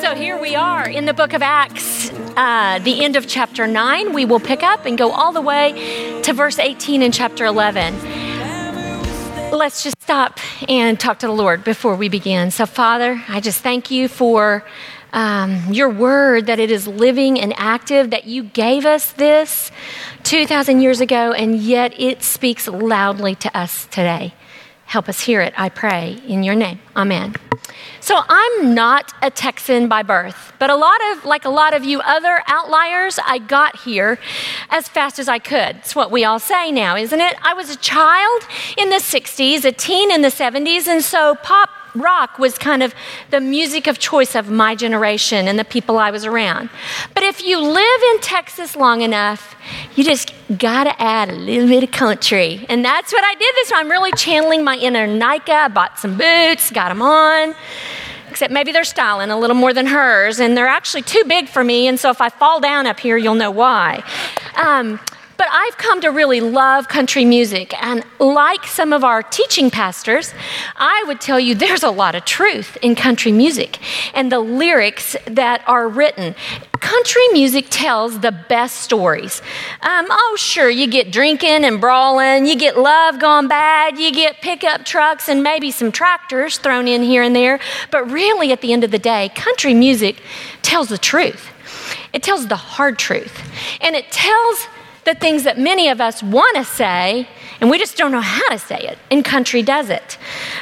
So here we are in the book of Acts, the end of chapter 9. We will pick up and go all the way to verse 18 in chapter 11. Let's just stop and talk to the Lord before we begin. So Father, I just thank you for your word, that it is living and active, that you gave us this 2,000 years ago, and yet it speaks loudly to us today. Help us hear it, I pray, in your name. Amen. So I'm not a Texan by birth, but like a lot of you other outliers, I got here as fast as I could. It's what we all say now, isn't it? I was a child in the 60s, a teen in the 70s, and so pop rock was kind of the music of choice of my generation and the people I was around. But if you live in Texas long enough, you just gotta add a little bit of country. And that's what I did this time. I'm really channeling my inner Nika. I bought some boots, got them on, except maybe they're styling a little more than hers, and they're actually too big for me, and so if I fall down up here, you'll know why. But I've come to really love country music, and like some of our teaching pastors, I would tell you there's a lot of truth in country music and the lyrics that are written. Country music tells the best stories. Sure, you get drinking and brawling, you get love gone bad, you get pickup trucks and maybe some tractors thrown in here and there, but really at the end of the day, country music tells the truth. It tells the hard truth, and it tells the things that many of us want to say, and we just don't know how to say it, and country does it.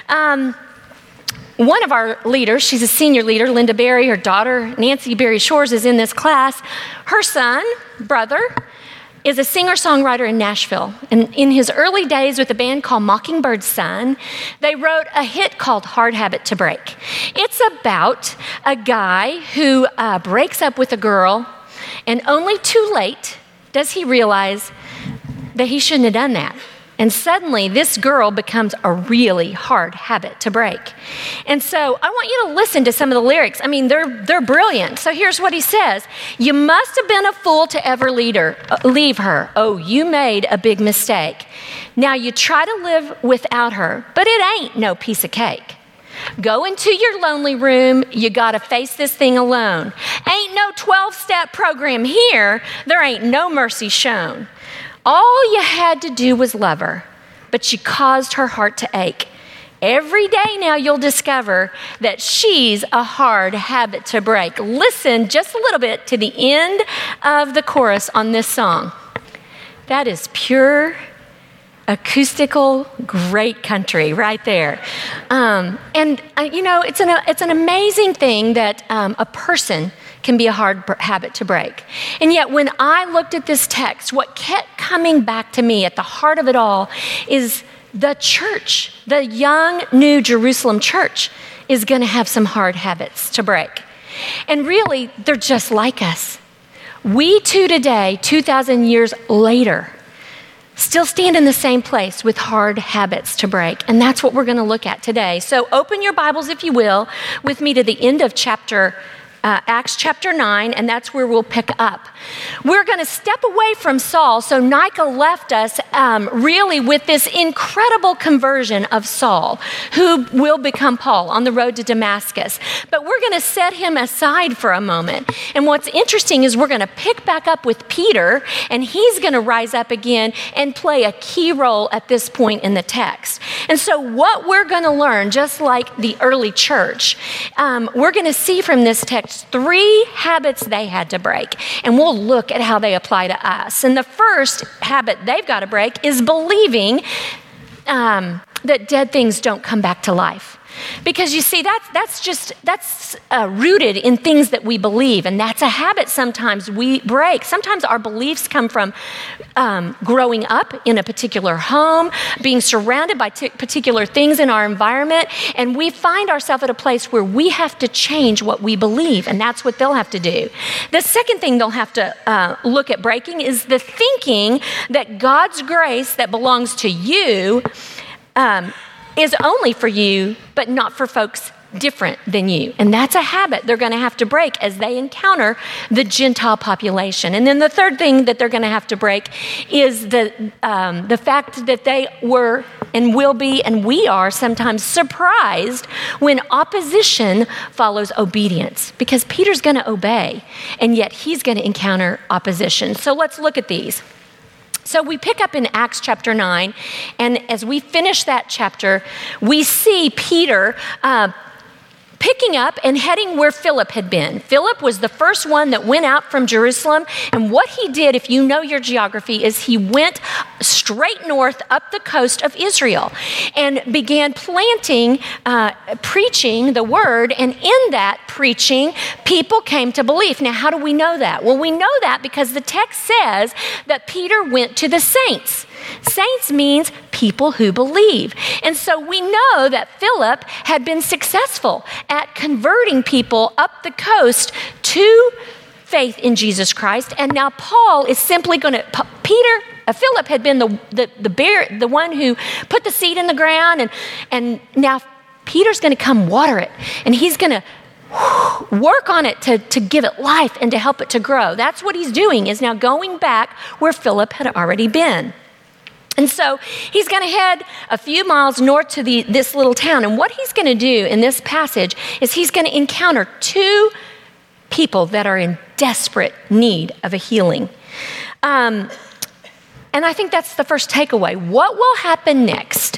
One of our leaders, she's a senior leader, Linda Berry, her daughter, Nancy Berry Shores, is in this class. Her son, brother, is a singer-songwriter in Nashville. And in his early days with a band called Mockingbird Sun, they wrote a hit called Hard Habit to Break. It's about a guy who breaks up with a girl, and only too late does he realize that he shouldn't have done that. And suddenly, this girl becomes a really hard habit to break. And so I want you to listen to some of the lyrics. I mean, they're brilliant. So here's what he says. You must have been a fool to ever leave her. Oh, you made a big mistake. Now you try to live without her, but it ain't no piece of cake. Go into your lonely room, you gotta face this thing alone. Ain't no 12-step program here, there ain't no mercy shown. All you had to do was love her, but you caused her heart to ache. Every day now you'll discover that she's a hard habit to break. Listen just a little bit to the end of the chorus on this song. That is pure acoustical, great country right there. It's an amazing thing that a person can be a hard habit to break. And yet when I looked at this text, what kept coming back to me at the heart of it all is the church, the young New Jerusalem church is going to have some hard habits to break. And really, they're just like us. We too today, 2,000 years later, still stand in the same place with hard habits to break. And that's what we're going to look at today. So open your Bibles, if you will, with me to the end of Acts chapter 9, and that's where we'll pick up. We're going to step away from Saul. So Nika left us really with this incredible conversion of Saul, who will become Paul on the road to Damascus. But we're going to set him aside for a moment. And what's interesting is we're going to pick back up with Peter, and he's going to rise up again and play a key role at this point in the text. And so what we're going to learn, just like the early church, we're going to see from this text 3 habits they had to break, and we'll look at how they apply to us. And the first habit they've got to break is believing that dead things don't come back to life. Because you see, that's rooted in things that we believe, and that's a habit sometimes we break. Sometimes our beliefs come from growing up in a particular home, being surrounded by particular things in our environment, and we find ourselves at a place where we have to change what we believe, and that's what they'll have to do. The second thing they'll have to look at breaking is the thinking that God's grace that belongs to you is only for you, but not for folks different than you. And that's a habit they're going to have to break as they encounter the Gentile population. And then the third thing that they're going to have to break is the fact that they were and will be, and we are sometimes surprised when opposition follows obedience, because Peter's going to obey, and yet he's going to encounter opposition. So let's look at these. So we pick up in Acts chapter 9, and as we finish that chapter, we see Peter picking up and heading where Philip had been. Philip was the first one that went out from Jerusalem, and what he did, if you know your geography, is he went straight north up the coast of Israel and began planting, preaching the word, and in that preaching, people came to belief. Now, how do we know that? Well, we know that because the text says that Peter went to the saints. Saints means people who believe. And so we know that Philip had been successful at converting people up the coast to faith in Jesus Christ. And now Paul is simply going to, Philip had been the one who put the seed in the ground, and now Peter's going to come water it, and he's going to work on it to give it life and to help it to grow. That's what he's doing, is now going back where Philip had already been. And so he's going to head a few miles north to this little town. And what he's going to do in this passage is he's going to encounter two people that are in desperate need of a healing. And I think that's the first takeaway. What will happen next?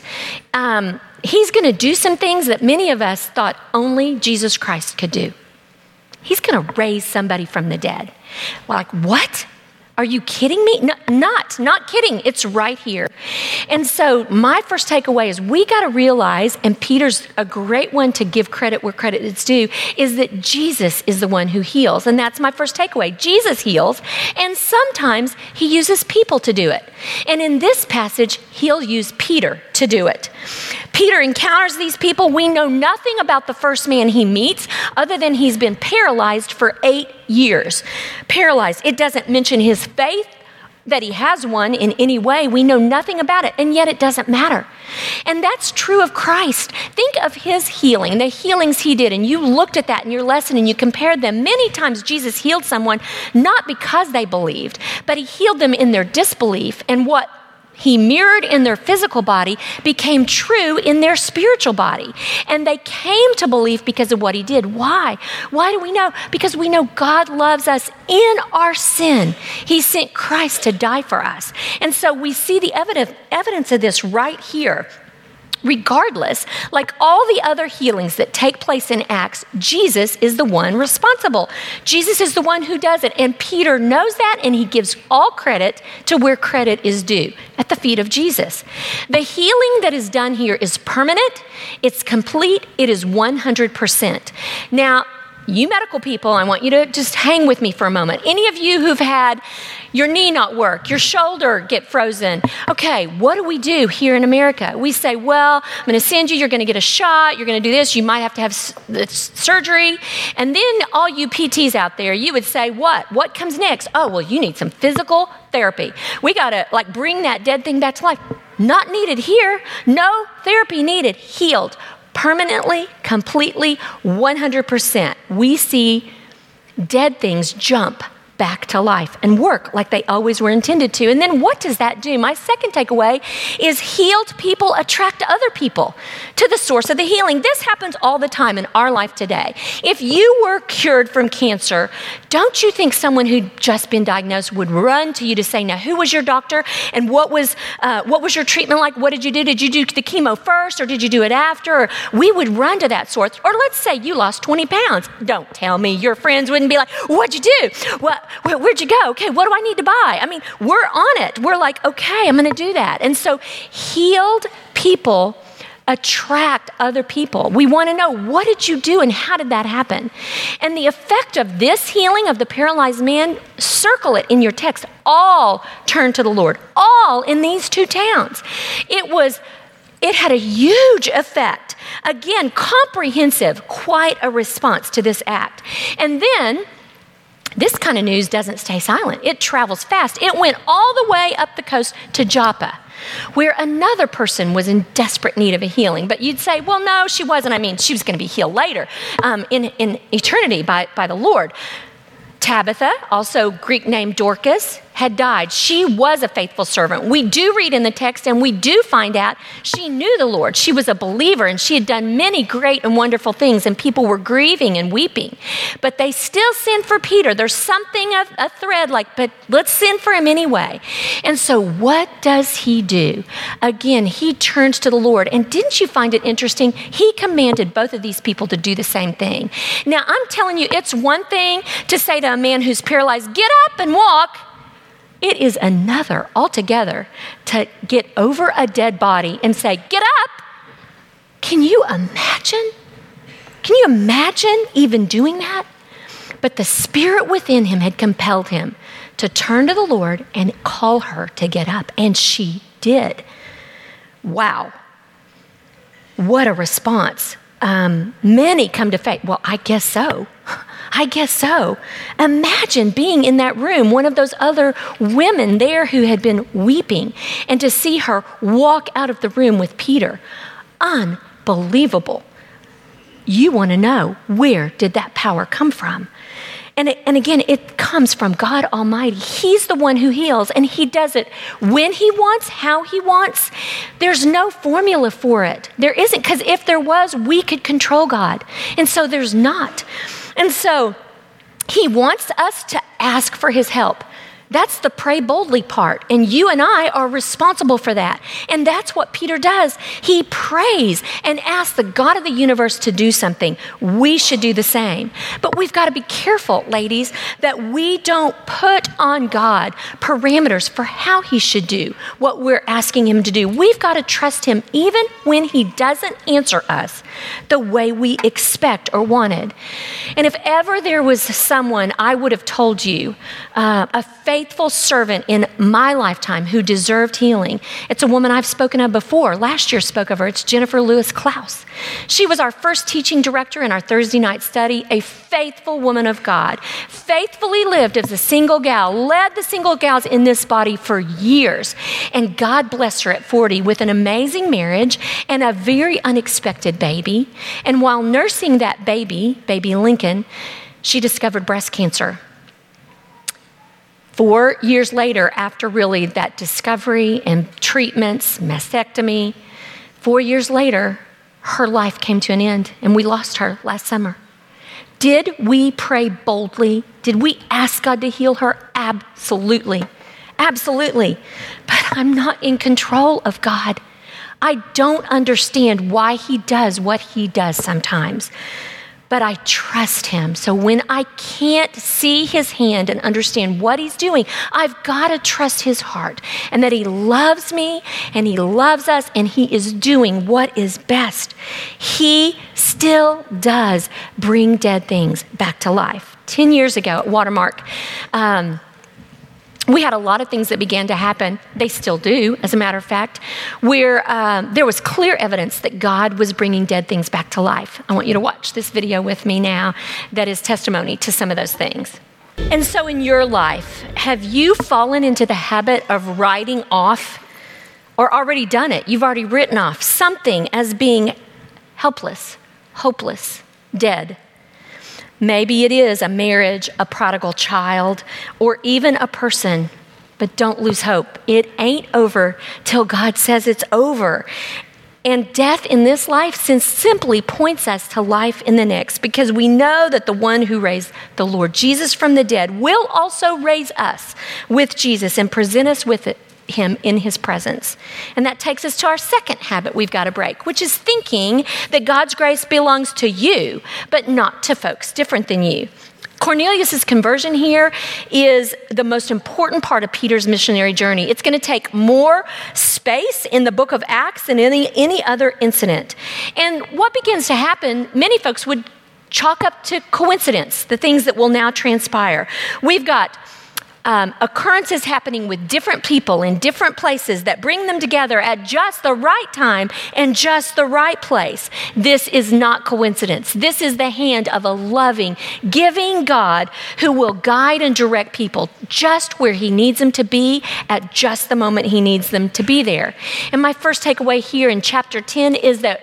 He's going to do some things that many of us thought only Jesus Christ could do. He's going to raise somebody from the dead. We're like, what? Are you kidding me? No, not kidding. It's right here. And so my first takeaway is we got to realize, and Peter's a great one to give credit where credit is due, is that Jesus is the one who heals. And that's my first takeaway. Jesus heals, and sometimes he uses people to do it. And in this passage, he'll use Peter to do it. Peter encounters these people. We know nothing about the first man he meets other than he's been paralyzed for 8 years. Paralyzed. It doesn't mention his faith, that he has one in any way. We know nothing about it, and yet it doesn't matter. And that's true of Christ. Think of his healing, the healings he did, and you looked at that in your lesson and you compared them. Many times Jesus healed someone not because they believed, but he healed them in their disbelief, and what he mirrored in their physical body became true in their spiritual body. And they came to belief because of what he did. Why? Why do we know? Because we know God loves us in our sin. He sent Christ to die for us. And so we see the evidence of this right here. Regardless, like all the other healings that take place in Acts, Jesus is the one responsible. Jesus is the one who does it. And Peter knows that, and he gives all credit to where credit is due, at the feet of Jesus. The healing that is done here is permanent, it's complete, it is 100%. Now, you medical people, I want you to just hang with me for a moment. Any of you who've had your knee not work, your shoulder get frozen. Okay, what do we do here in America? We say, well, I'm going to send you, you're going to get a shot, you're going to do this, you might have to have surgery. And then all you PTs out there, you would say, what? What comes next? Oh, well, you need some physical therapy. We got to bring that dead thing back to life. Not needed here. No therapy needed. Healed. Permanently, completely, 100%. We see dead things jump back to life and work like they always were intended to. And then what does that do? My second takeaway is healed people attract other people to the source of the healing. This happens all the time in our life today. If you were cured from cancer, don't you think someone who'd just been diagnosed would run to you to say, now, who was your doctor and what was your treatment like? What did you do? Did you do the chemo first or did you do it after? Or we would run to that source. Or let's say you lost 20 pounds. Don't tell me your friends wouldn't be like, what'd you do? Where'd you go? Okay, what do I need to buy? I mean, we're on it. We're like, okay, I'm going to do that. And so healed people attract other people. We want to know, what did you do and how did that happen? And the effect of this healing of the paralyzed man, circle it in your text, all turned to the Lord, all in these two towns. It had a huge effect. Again, comprehensive, quite a response to this act. And then this kind of news doesn't stay silent. It travels fast. It went all the way up the coast to Joppa, where another person was in desperate need of a healing. But you'd say, well, no, she wasn't. I mean, she was going to be healed later in eternity by the Lord. Tabitha, also Greek name Dorcas, had died. She was a faithful servant. We do read in the text and we do find out she knew the Lord. She was a believer and she had done many great and wonderful things, and people were grieving and weeping. But they still send for Peter. There's something of a thread but let's send for him anyway. And so what does he do? Again, he turns to the Lord. And didn't you find it interesting? He commanded both of these people to do the same thing. Now, I'm telling you, it's one thing to say to a man who's paralyzed, get up and walk. It is another altogether to get over a dead body and say, get up. Can you imagine? Can you imagine even doing that? But the spirit within him had compelled him to turn to the Lord and call her to get up. And she did. Wow. What a response. Many come to faith. Well, I guess so. I guess so. Imagine being in that room, one of those other women there who had been weeping, and to see her walk out of the room with Peter. Unbelievable. You want to know, where did that power come from? And again, it comes from God Almighty. He's the one who heals, and he does it when he wants, how he wants. There's no formula for it. There isn't, because if there was, we could control God. And so there's not. And so he wants us to ask for his help. That's the pray boldly part. And you and I are responsible for that. And that's what Peter does. He prays and asks the God of the universe to do something. We should do the same. But we've got to be careful, ladies, that we don't put on God parameters for how he should do what we're asking him to do. We've got to trust him even when he doesn't answer us the way we expect or wanted. And if ever there was someone I would have told you, a faithful servant in my lifetime who deserved healing, it's a woman I've spoken of before. Last year spoke of her. It's Jennifer Lewis Klaus. She was our first teaching director in our Thursday night study, a faithful woman of God, faithfully lived as a single gal, led the single gals in this body for years. And God blessed her at 40 with an amazing marriage and a very unexpected baby. And while nursing that baby Lincoln, she discovered breast cancer. 4 years later, after really that discovery and treatments, mastectomy, 4 years later, her life came to an end and we lost her last summer. Did we pray boldly? Did we ask God to heal her? Absolutely. Absolutely. But I'm not in control of God. I don't understand why he does what he does sometimes. But I trust him. So when I can't see his hand and understand what he's doing, I've got to trust his heart and that he loves me and he loves us and he is doing what is best. He still does bring dead things back to life. 10 years ago at Watermark, we had a lot of things that began to happen. They still do, as a matter of fact, where there was clear evidence that God was bringing dead things back to life. I want you to watch this video with me now that is testimony to some of those things. And so in your life, have you fallen into the habit of writing off, or already done it? You've already written off something as being helpless, hopeless, dead. Maybe it is a marriage, a prodigal child, or even a person. But don't lose hope. It ain't over till God says it's over. And death in this life simply points us to life in the next, because we know that the one who raised the Lord Jesus from the dead will also raise us with Jesus and present us with him in his presence. And that takes us to our second habit we've got to break, which is thinking that God's grace belongs to you, but not to folks different than you. Cornelius' conversion here is the most important part of Peter's missionary journey. It's going to take more space in the book of Acts than any other incident. And what begins to happen, many folks would chalk up to coincidence, the things that will now transpire. We've got occurrences happening with different people in different places that bring them together at just the right time and just the right place. This is not coincidence. This is the hand of a loving, giving God who will guide and direct people just where he needs them to be at just the moment he needs them to be there. And my first takeaway here in chapter 10 is that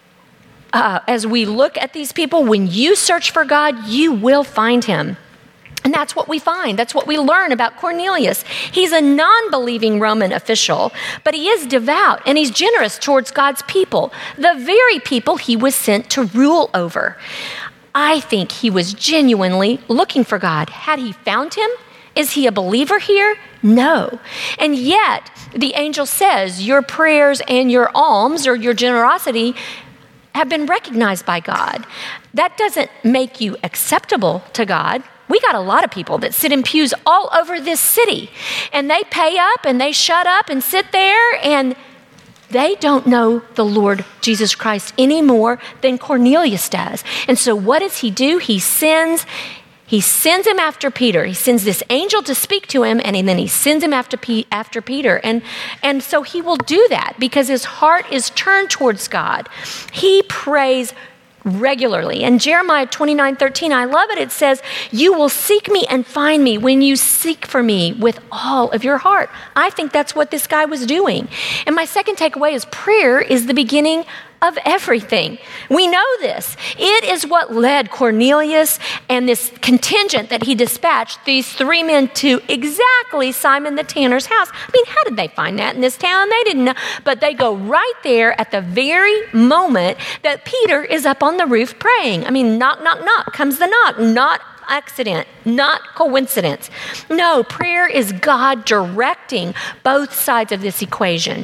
as we look at these people, when you search for God, you will find him. And that's what we find. That's what we learn about Cornelius. He's a non-believing Roman official, but he is devout and he's generous towards God's people, the very people he was sent to rule over. I think he was genuinely looking for God. Had he found him? Is he a believer here? No. And yet, the angel says, your prayers and your alms or your generosity have been recognized by God. That doesn't make you acceptable to God. We got a lot of people that sit in pews all over this city, and they pay up and they shut up and sit there, and they don't know the Lord Jesus Christ any more than Cornelius does. And so what does he do? He sends him after Peter. He sends this angel to speak to him, and then he sends him after Peter. And so he will do that because his heart is turned towards God. He prays regularly. And Jeremiah 29:13, I love it. It says, you will seek me and find me when you seek for me with all of your heart. I think that's what this guy was doing. And my second takeaway is prayer is the beginning of everything. We know this. It is what led Cornelius and this contingent that he dispatched, these three men, to exactly Simon the tanner's house. I mean, how did they find that in this town? They didn't know. But they go right there at the very moment that Peter is up on the roof praying. I mean, knock, knock, knock comes the knock. Not accident, not coincidence. No, prayer is God directing both sides of this equation.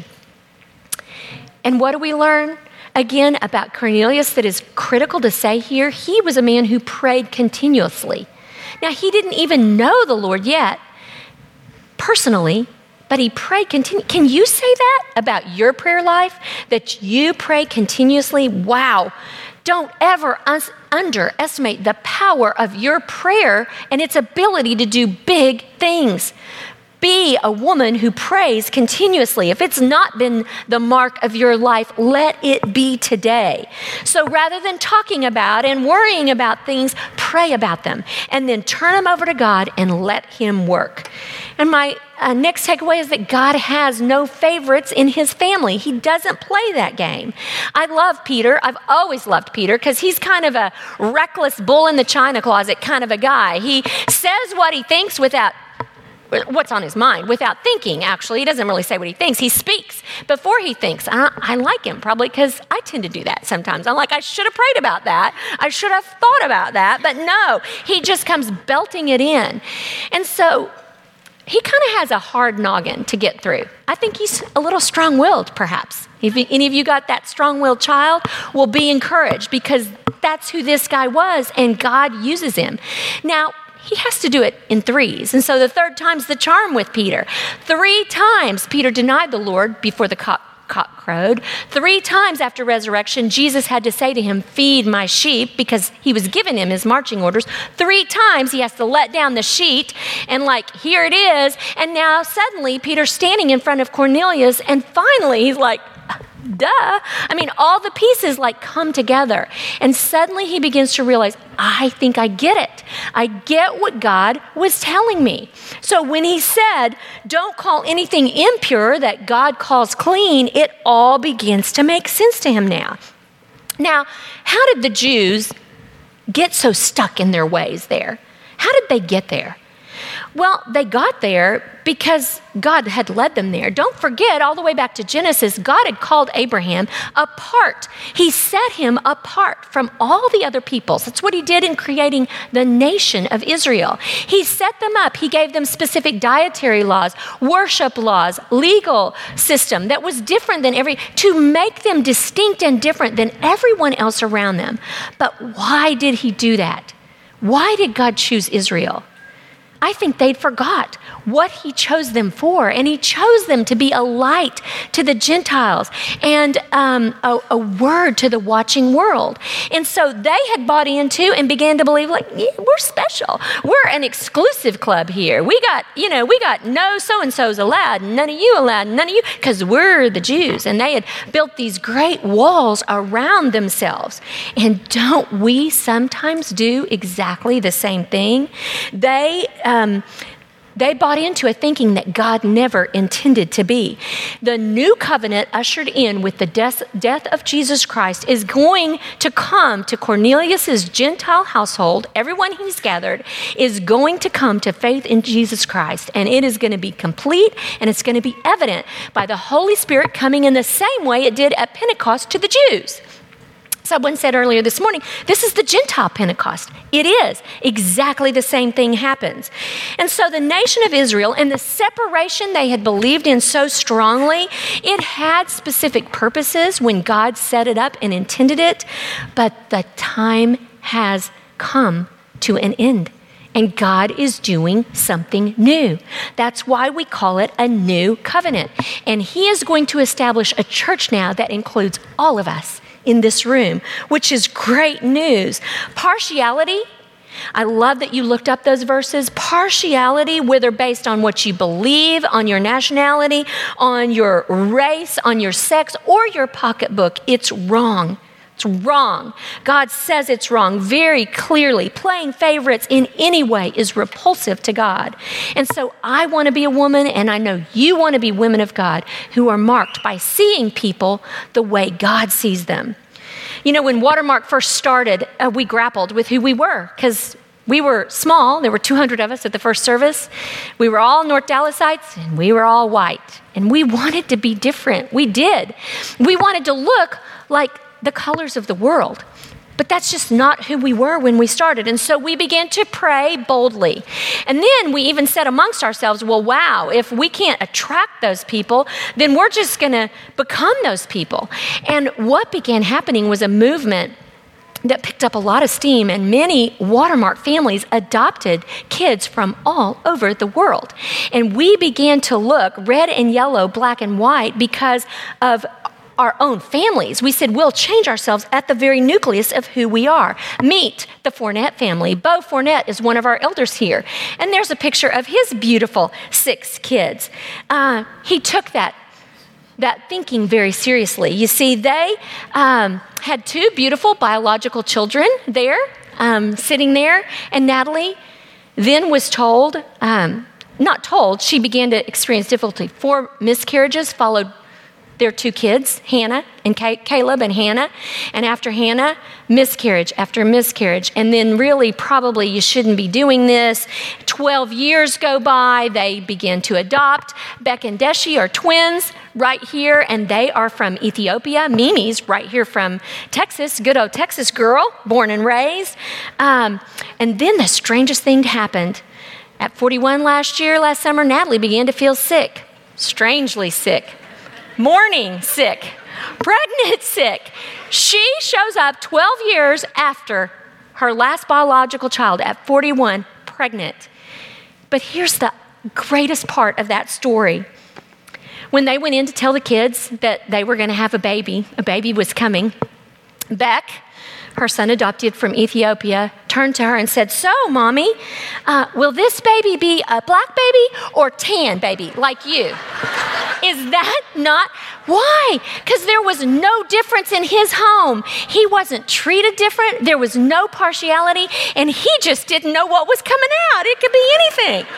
And what do we learn? Again, about Cornelius that is critical to say here, he was a man who prayed continuously. Now, he didn't even know the Lord yet personally, but he prayed continuously. Can you say that about your prayer life, that you pray continuously? Wow. Don't ever underestimate the power of your prayer and its ability to do big things. Be a woman who prays continuously. If it's not been the mark of your life, let it be today. So rather than talking about and worrying about things, pray about them and then turn them over to God and let him work. And my next takeaway is that God has no favorites in his family. He doesn't play that game. I love Peter. I've always loved Peter because he's kind of a reckless bull in the china closet kind of a guy. He says what he thinks what's on his mind without thinking, actually. He doesn't really say what he thinks. He speaks before he thinks. I like him probably because I tend to do that sometimes. I'm like, I should have prayed about that. I should have thought about that. But no, he just comes belting it in. And so he kind of has a hard noggin to get through. I think he's a little strong-willed, perhaps. If any of you got that strong-willed child, will be encouraged because that's who this guy was, and God uses him. Now, he has to do it in threes. And so the third time's the charm with Peter. 3 times Peter denied the Lord before the cock crowed. 3 times after resurrection, Jesus had to say to him, feed my sheep, because he was giving him his marching orders. 3 times he has to let down the sheet and here it is. And now suddenly Peter's standing in front of Cornelius and finally he's like, duh. I mean, all the pieces come together. And suddenly he begins to realize, I think I get it. I get what God was telling me. So when he said, don't call anything impure that God calls clean, it all begins to make sense to him now. Now, how did the Jews get so stuck in their ways there? How did they get there? Well, they got there because God had led them there. Don't forget, all the way back to Genesis, God had called Abraham apart. He set him apart from all the other peoples. That's what he did in creating the nation of Israel. He set them up. He gave them specific dietary laws, worship laws, legal system that was different than to make them distinct and different than everyone else around them. But why did he do that? Why did God choose Israel? I think they'd forgot what he chose them for, and he chose them to be a light to the Gentiles and a word to the watching world. And so they had bought into and began to believe, we're special. We're an exclusive club here. We got no so-and-so's allowed, none of you allowed, none of you, because we're the Jews. And they had built these great walls around themselves. And don't we sometimes do exactly the same thing? They bought into a thinking that God never intended to be. The new covenant ushered in with the death of Jesus Christ is going to come to Cornelius's Gentile household. Everyone he's gathered is going to come to faith in Jesus Christ, and it is going to be complete, and it's going to be evident by the Holy Spirit coming in the same way it did at Pentecost to the Jews. Someone said earlier this morning, this is the Gentile Pentecost. It is. Exactly the same thing happens. And so the nation of Israel and the separation they had believed in so strongly, it had specific purposes when God set it up and intended it, but the time has come to an end. And God is doing something new. That's why we call it a new covenant. And he is going to establish a church now that includes all of us in this room, which is great news. Partiality, I love that you looked up those verses. Partiality, whether based on what you believe, on your nationality, on your race, on your sex, or your pocketbook, it's wrong. It's wrong. God says it's wrong very clearly. Playing favorites in any way is repulsive to God. And so I want to be a woman, and I know you want to be women of God who are marked by seeing people the way God sees them. You know, when Watermark first started, we grappled with who we were because we were small. There were 200 of us at the first service. We were all North Dallasites, and we were all white. And we wanted to be different. We did. We wanted to look like the colors of the world. But that's just not who we were when we started. And so we began to pray boldly. And then we even said amongst ourselves, well, wow, if we can't attract those people, then we're just going to become those people. And what began happening was a movement that picked up a lot of steam, and many Watermark families adopted kids from all over the world. And we began to look red and yellow, black and white because of our own families. We said, we'll change ourselves at the very nucleus of who we are. Meet the Fournette family. Beau Fournette is one of our elders here. And there's a picture of his beautiful 6 kids. He took that thinking very seriously. You see, they had 2 beautiful biological children there, sitting there. And Natalie then was told, she began to experience difficulty. 4 miscarriages followed their 2 kids, Hannah and Caleb and Hannah. And after Hannah, miscarriage after miscarriage. And then really, probably you shouldn't be doing this. 12 years go by. They begin to adopt. Beck and Deshi are twins right here, and they are from Ethiopia. Mimi's right here from Texas, good old Texas girl, born and raised. And then the strangest thing happened. At 41 last summer, Natalie began to feel sick, strangely sick. Morning sick, pregnant sick. She shows up 12 years after her last biological child at 41, pregnant. But here's the greatest part of that story. When they went in to tell the kids that they were going to have a baby was coming, Beck, her son adopted from Ethiopia, turned to her and said, so, Mommy, will this baby be a black baby or tan baby like you? Is that not? Why? Because there was no difference in his home. He wasn't treated different. There was no partiality, and he just didn't know what was coming out. It could be anything.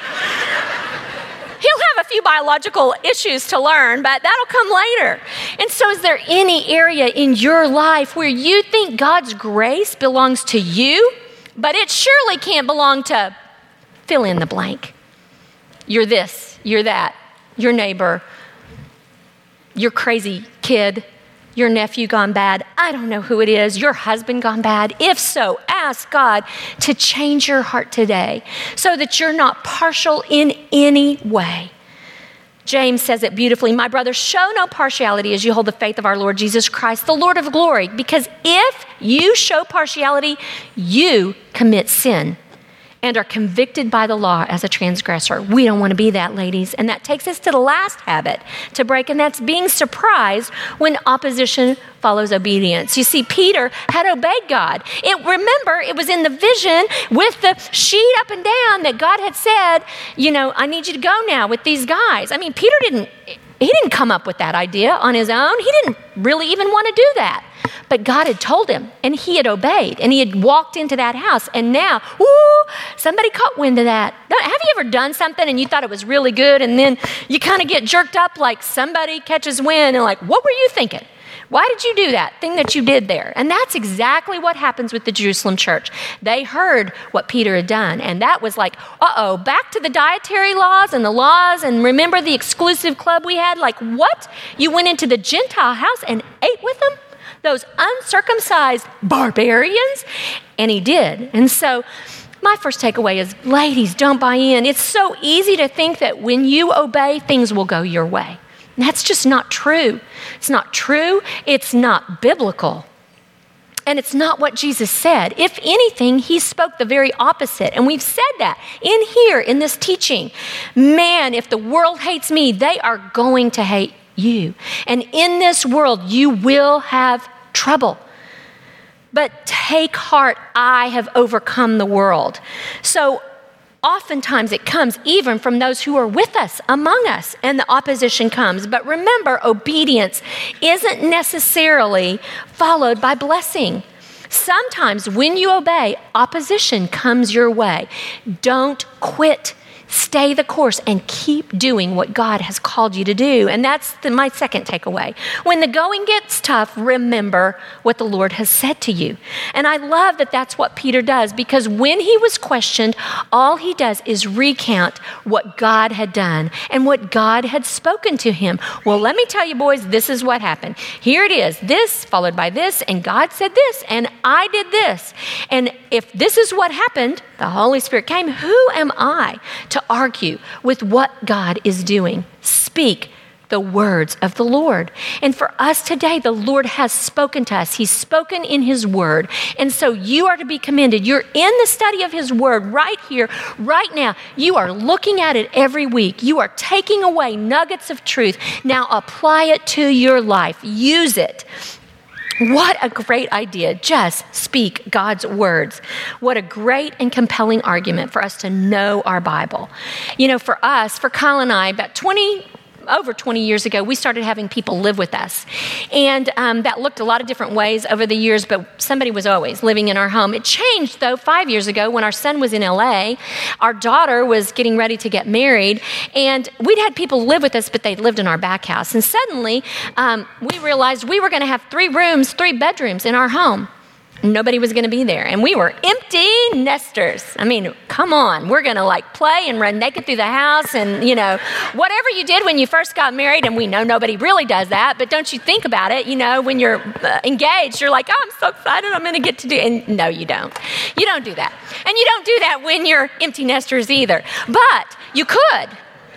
He'll have a few biological issues to learn, but that'll come later. And so is there any area in your life where you think God's grace belongs to you, but it surely can't belong to fill in the blank? You're this, you're that, your neighbor, your crazy kid, your nephew gone bad. I don't know who it is. Your husband gone bad. If so, ask God to change your heart today so that you're not partial in any way. James says it beautifully. My brothers, show no partiality as you hold the faith of our Lord Jesus Christ, the Lord of glory, because if you show partiality, you commit sin and are convicted by the law as a transgressor. We don't want to be that, ladies. And that takes us to the last habit to break, and that's being surprised when opposition follows obedience. You see, Peter had obeyed God. Remember, it was in the vision with the sheet up and down that God had said, I need you to go now with these guys. I mean, Peter didn't come up with that idea on his own. He didn't really even want to do that. but God had told him, and he had obeyed, and he had walked into that house, and now, somebody caught wind of that. Have you ever done something and you thought it was really good, and then you kind of get jerked up like somebody catches wind and like, what were you thinking? Why did you do that thing that you did there? And that's exactly what happens with the Jerusalem church. They heard what Peter had done, and that was like, back to the dietary laws, and remember the exclusive club we had? Like, what? You went into the Gentile house and ate with them? Those uncircumcised barbarians? And he did. And so my first takeaway is, ladies, don't buy in. It's so easy to think that when you obey, things will go your way. That's just not true. It's not true. It's not biblical. And it's not what Jesus said. If anything, he spoke the very opposite. And we've said that in here, in this teaching. Man, if the world hates me, they are going to hate you. And in this world, you will have trouble. But take heart, I have overcome the world. So oftentimes it comes even from those who are with us, among us, and the opposition comes. But remember, obedience isn't necessarily followed by blessing. Sometimes when you obey, opposition comes your way. Don't quit. Stay the course and keep doing what God has called you to do. And that's my second takeaway. When the going gets tough, remember what the Lord has said to you. And I love that that's what Peter does, because when he was questioned, all he does is recount what God had done and what God had spoken to him. Well, let me tell you, boys, this is what happened. Here it is, this followed by this, and God said this, and I did this. And if this is what happened, the Holy Spirit came. Who am I to argue with what God is doing? Speak the words of the Lord. And for us today, the Lord has spoken to us. He's spoken in his word. And so you are to be commended. You're in the study of his word right here, right now. You are looking at it every week. You are taking away nuggets of truth. Now apply it to your life. Use it. What a great idea. Just speak God's words. What a great and compelling argument for us to know our Bible. You know, for us, for Kyle and I, over 20 years ago, we started having people live with us. And that looked a lot of different ways over the years, but somebody was always living in our home. It changed, though, 5 years ago when our son was in LA. Our daughter was getting ready to get married, and we'd had people live with us, but they lived in our back house. And suddenly, we realized we were going to have 3 bedrooms in our home. Nobody was going to be there. And we were empty nesters. I mean, come on. We're going to play and run naked through the house and, whatever you did when you first got married. And we know nobody really does that. But don't you think about it, when you're engaged, you're like, oh, I'm so excited. I'm going to get to do it. And no, you don't. You don't do that. And you don't do that when you're empty nesters either. But you could.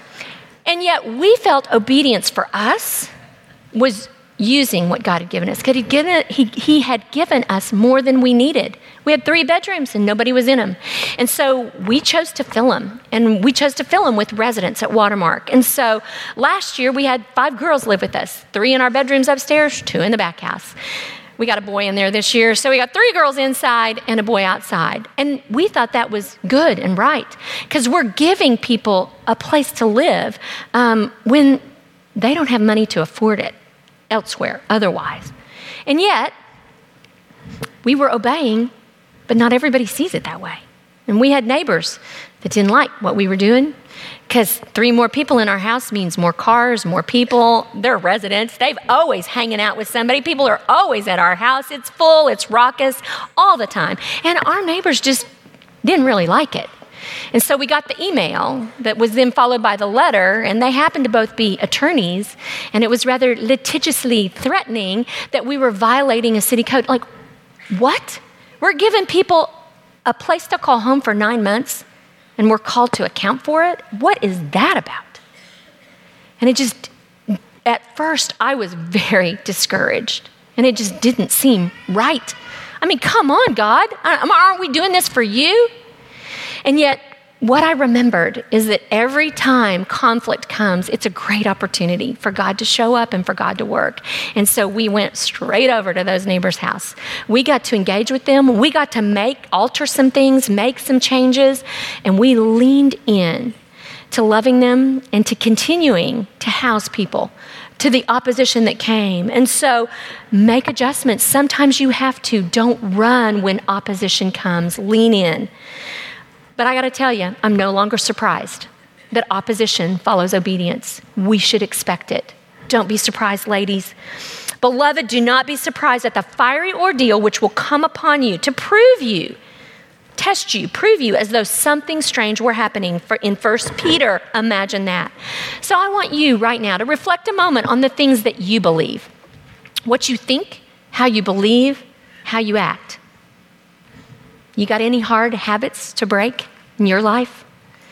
And yet we felt obedience for us was using what God had given us. He had given us more than we needed. We had 3 bedrooms and nobody was in them. And so we chose to fill them. And we chose to fill them with residents at Watermark. And so last year we had 5 girls live with us. 3 in our bedrooms upstairs, 2 in the back house. We got a boy in there this year. So we got 3 girls inside and a boy outside. And we thought that was good and right, because we're giving people a place to live when they don't have money to afford it elsewhere otherwise. And yet, we were obeying, but not everybody sees it that way. And we had neighbors that didn't like what we were doing, because 3 more people in our house means more cars, more people. They're residents. They've always hanging out with somebody. People are always at our house. It's full, it's raucous all the time. And our neighbors just didn't really like it. And so we got the email that was then followed by the letter, and they happened to both be attorneys, and it was rather litigiously threatening that we were violating a city code. Like, what? We're giving people a place to call home for 9 months, and we're called to account for it? What is that about? And at first, I was very discouraged, and it just didn't seem right. I mean, come on, God. Aren't we doing this for you? And yet, what I remembered is that every time conflict comes, it's a great opportunity for God to show up and for God to work. And so we went straight over to those neighbors' house. We got to engage with them. We got to alter some things, make some changes, and we leaned in to loving them and to continuing to house people to the opposition that came. And so make adjustments. Sometimes you have to. Don't run when opposition comes. Lean in. But I got to tell you, I'm no longer surprised that opposition follows obedience. We should expect it. Don't be surprised, ladies. Beloved, do not be surprised at the fiery ordeal which will come upon you to prove you, test you, prove you as though something strange were happening. In 1 Peter, imagine that. So I want you right now to reflect a moment on the things that you believe, what you think, how you believe, how you act. You got any hard habits to break in your life?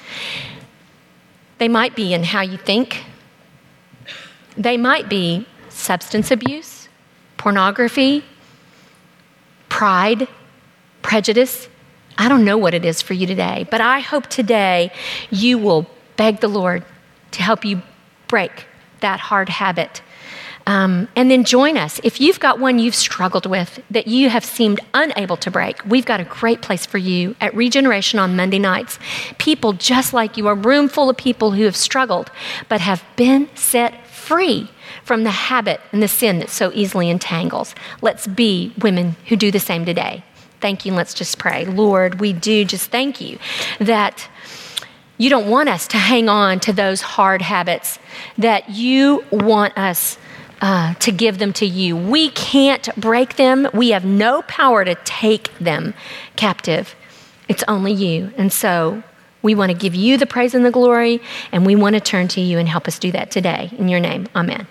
They might be in how you think. They might be substance abuse, pornography, pride, prejudice. I don't know what it is for you today, but I hope today you will beg the Lord to help you break that hard habit. And then join us. If you've got one you've struggled with that you have seemed unable to break, we've got a great place for you at Regeneration on Monday nights. People just like you, a room full of people who have struggled but have been set free from the habit and the sin that so easily entangles. Let's be women who do the same today. Thank you, and let's just pray. Lord, we do just thank you that you don't want us to hang on to those hard habits, that you want us to give them to you. We can't break them. We have no power to take them captive. It's only you. And so we want to give you the praise and the glory, and we want to turn to you and help us do that today. In your name, amen.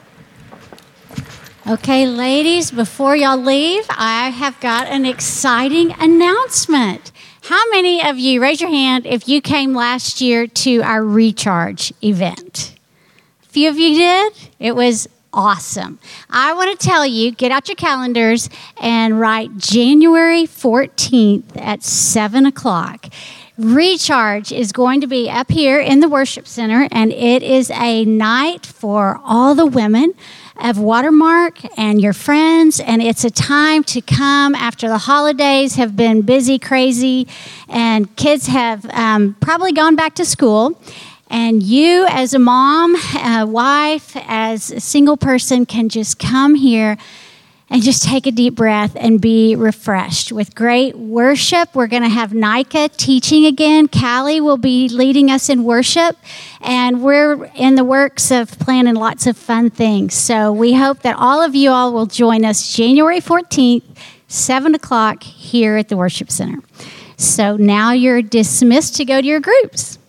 Okay, ladies, before y'all leave, I have got an exciting announcement. How many of you, raise your hand if you came last year to our Recharge event? A few of you did. It was awesome. I want to tell you, get out your calendars and write January 14th at 7 o'clock. Recharge is going to be up here in the worship center, and it is a night for all the women of Watermark and your friends, and it's a time to come after the holidays have been busy, crazy, and kids have probably gone back to school. And you as a mom, a wife, as a single person can just come here and just take a deep breath and be refreshed. With great worship, we're going to have Nika teaching again. Callie will be leading us in worship. And we're in the works of planning lots of fun things. So we hope that all of you all will join us January 14th, 7 o'clock here at the Worship Center. So now you're dismissed to go to your groups.